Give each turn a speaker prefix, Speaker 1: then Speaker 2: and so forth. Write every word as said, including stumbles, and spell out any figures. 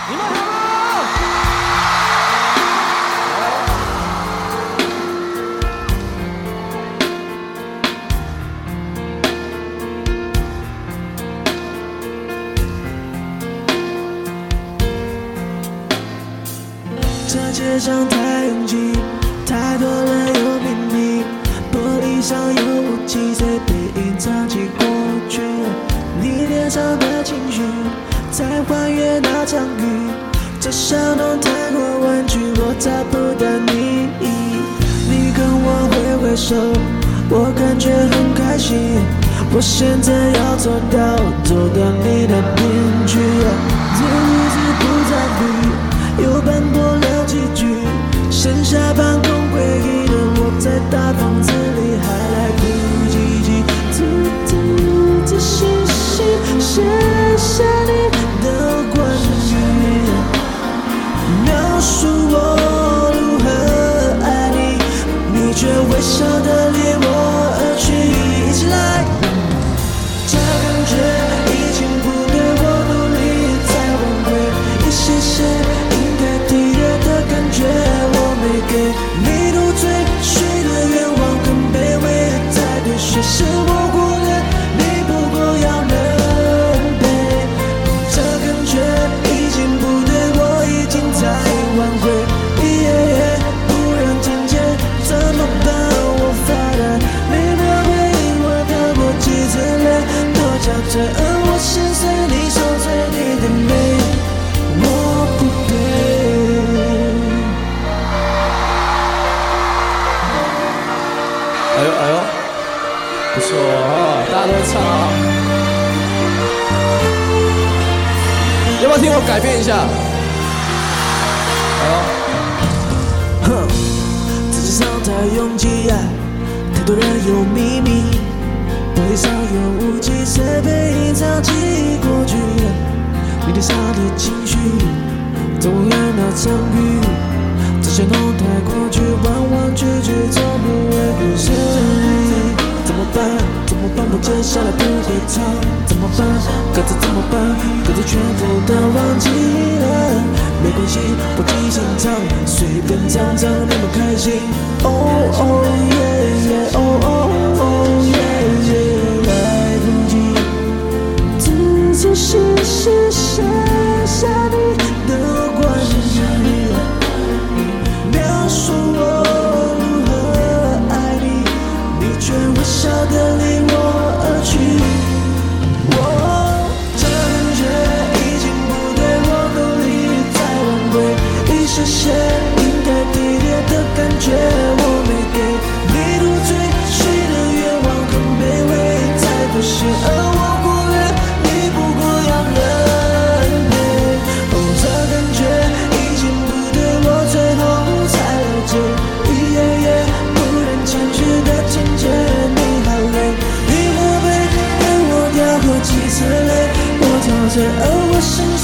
Speaker 1: 你们好吗？
Speaker 2: 这街上太拥挤，太多人有秘密，玻璃上有雾气，随背隐藏起过去。你脸上的情绪，在还原那场雨。这小弄太过婉拒，我找不到你。你跟我挥挥手，我感觉很开心。我现在要做到，走到你的边去。这日子不再比，又奔波了几句，剩下半空回忆的我，在大房子里还来不及记，字字仔细细写下你的关于，描述我如何爱你，你却微笑的离我而去。一起来，这感觉已经不对，我努力在挽回一些些应该体贴的感觉，我没给你入赘，许的愿望很卑微，在对谁是我忽略，你不过要人陪。这感觉已经不对，我已经在挽回，一夜夜不让情节怎么办？我发呆，每秒回忆我掉过几次泪，多憔悴，而我心碎，你受罪，你的美我不配。
Speaker 1: 哎呦哎呦，不错啊，大家都会唱啊。要不要听我改变一下？哎呦，
Speaker 2: 哼，自己上太拥挤，太多人有秘密，玻璃上有雾气，随便隐藏起过去。你脸上的情绪，走远那场雨，这些弄太过去，弯弯曲曲，从不会不是你。怎么办？怎么办？我接下来不会唱，怎么办？歌词怎么办？歌词全部都忘记了，没关系，我即兴唱，随便唱唱，你们开心。哦哦耶耶，哦哦哦耶耶，来不及，仔仔细细写下你的关于，描述我如何爱你，你却微笑的离我而去。我这感觉已经不对，我努力在挽回一些些应该体贴的感觉，我没给你入赘，许的愿望很卑微，在不行，而我忽略，你不过要人陪。哦，这感觉已经不对，我最后才了解，一页页不忍前去的情节，你好累，你可悲，跟我掉过几次泪，我憔悴，而我心